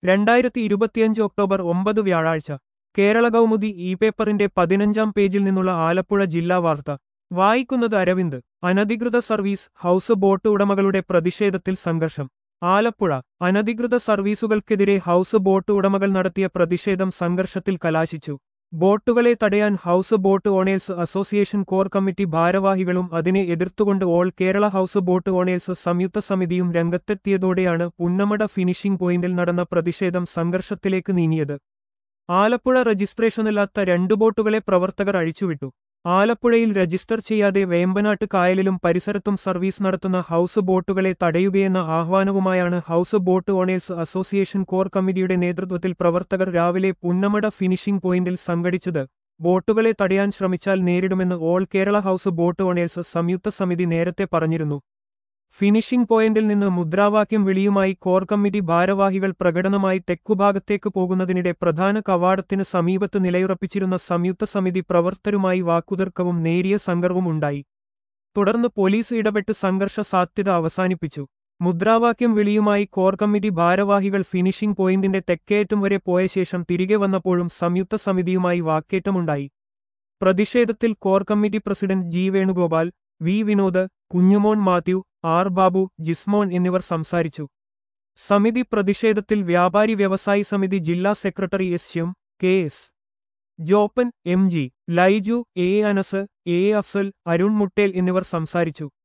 2025 October 9 വ്യാഴാഴ്ച Kerala Kaumudi E പേപ്പറിന്റെ 15-ാം പേജിൽ നിന്നുള്ള ആലപ്പുഴ ജില്ലാ വാർത്ത വായിക്കുന്നത് അരവിന്ദ്. അനധികൃത സർവീസ് ഹൗസ് ബോട്ട് ഉടമകളുടെ പ്രതിഷേധത്തിൽ സംഘർഷം. ആലപ്പുഴ അനധികൃത സർവീസുകൾക്കെതിരെ ഹൗസ് ബോട്ട് ഉടമകൾ നടത്തിയ പ്രതിഷേധം സംഘർഷത്തിൽ കലാശിച്ചു. ബോട്ടുകളെ തടയാൻ house boat owners association core committee ഭാരവാഹികളും അതിനെ എതിർത്തുകൊണ്ട് all Kerala house boat owners സംയുക്ത സമിതിയും രംഗത്തെത്തിയതോടെയാണ് പുന്നമട ഫിനിഷിംഗ് പോയിന്റിൽ നടന്ന പ്രതിഷേധം സംഘർഷത്തിലേക്ക് നീങ്ങിയത്. ആലപ്പുഴ രജിസ്ട്രേഷനില്ലാത്ത 2 ബോട്ടുകളെ പ്രവർത്തകർ അഴിച്ചുവിട്ടു. ആലപ്പുഴയിൽ രജിസ്റ്റർ ചെയ്യാതെ വേമ്പനാട്ട് കായലിലും പരിസരത്തും സർവീസ് നടത്തുന്ന ഹൗസ് ബോട്ടുകളെ തടയുകയെന്ന ആഹ്വാനവുമായാണ് house boat owners association core കമ്മിറ്റിയുടെ നേതൃത്വത്തിൽ പ്രവർത്തകർ രാവിലെ പുന്നമട ഫിനിഷിംഗ് പോയിന്റിൽ സംഘടിച്ചത്. ബോട്ടുകളെ തടയാൻ ശ്രമിച്ചാൽ നേരിടുമെന്ന് all Kerala house boat owners സംയുക്ത സമിതി നേരത്തെ പറഞ്ഞിരുന്നു. ഫിനിഷിംഗ് പോയിന്റിൽ നിന്ന് മുദ്രാവാക്യം വിളിയുമായി കോർ കമ്മിറ്റി ഭാരവാഹികൾ പ്രകടനമായി തെക്കുഭാഗത്തേക്ക് പോകുന്നതിനിടെ പ്രധാന കവാടത്തിന് സമീപത്ത് നിലയുറപ്പിച്ചിരുന്ന സംയുക്ത സമിതി പ്രവർത്തകരുമായി വാക്കുതർക്കവും നേരിയ സംഘർവും ഉണ്ടായി. തുടർന്ന് പോലീസ് ഇടപെട്ട് സംഘർഷ സാധ്യത അവസാനിപ്പിച്ചു. മുദ്രാവാക്യം വിളിയുമായി കോർ കമ്മിറ്റി ഭാരവാഹികൾ ഫിനിഷിംഗ് പോയിന്റിന്റെ തെക്കേയറ്റം വരെ പോയ ശേഷം തിരികെ വന്നപ്പോഴും സംയുക്ത സമിതിയുമായി വാക്കേറ്റമുണ്ടായി. പ്രതിഷേധത്തിൽ core committee president G Venugopal, V Vinod, Kunjumon Mathew, R Babu, Jismon എന്നിവർ സംസാരിച്ചു. സമിതി പ്രതിഷേധത്തിൽ വ്യാപാരി വ്യവസായി സമിതി ജില്ലാ secretary S Shyam, K S Joppan, M G Laiju, A Anas, A Afsal, Arun Muttel എന്നിവർ സംസാരിച്ചു.